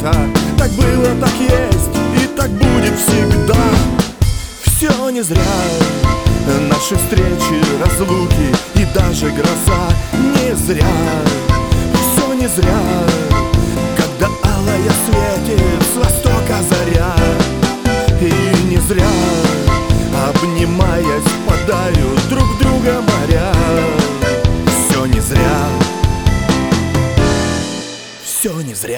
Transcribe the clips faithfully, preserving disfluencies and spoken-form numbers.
света. Так было, так есть и так будет всегда. Все не зря, наши встречи, разлуки и даже гроза. Не зря, все не зря, когда алая светит с востока заря. И не зря, обнимаясь, впадают друг в друга моря. Все не зря, все не зря.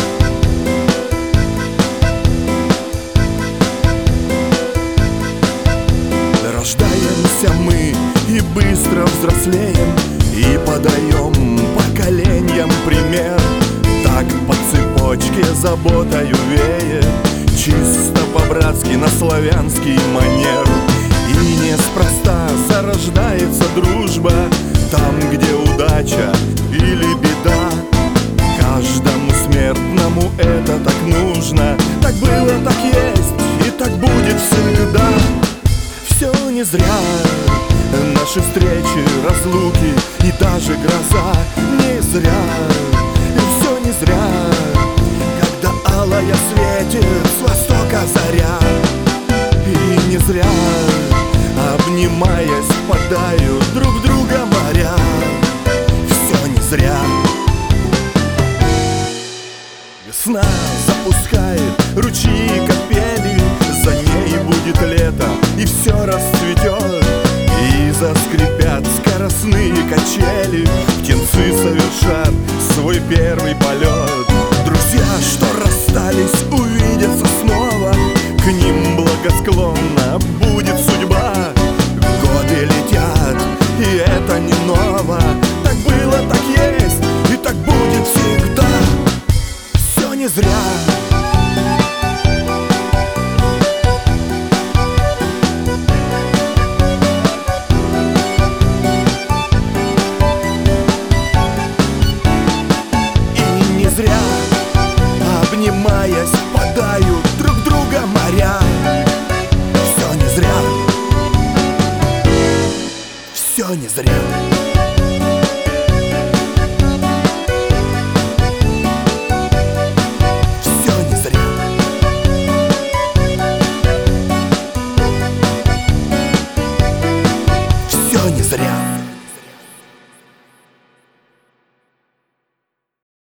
Рождаемся мы и быстро взрослеем, и подаем поколениям пример. Так по цепочке заботою веет, чисто по-братски на славянский манер. И неспроста зарождается дружба там, где удача или беда. Каждому смертному это так нужно. Так было, так есть и так будет всегда. Все не зря, наши встречи, разлуки и даже гроза. Не зря, все не зря, когда алая светит с востока заря. И не зря, обнимаясь, впадают друг в друга моря. Все не зря. Весна запускает ручьи капели, за ней будет лето, и все расцветет. И заскрипят скоростные качели, птенцы совершат свой первый полет. Друзья, что расстались, увидятся снова, к ним благосклонна будет судьба. Годы летят, и это не ново. Так было, так есть, и так будет всегда. Все не зря. Зря, обнимаясь, впадают друг в друга моря. Все не зря, все не зря. Все не зря. Все не зря.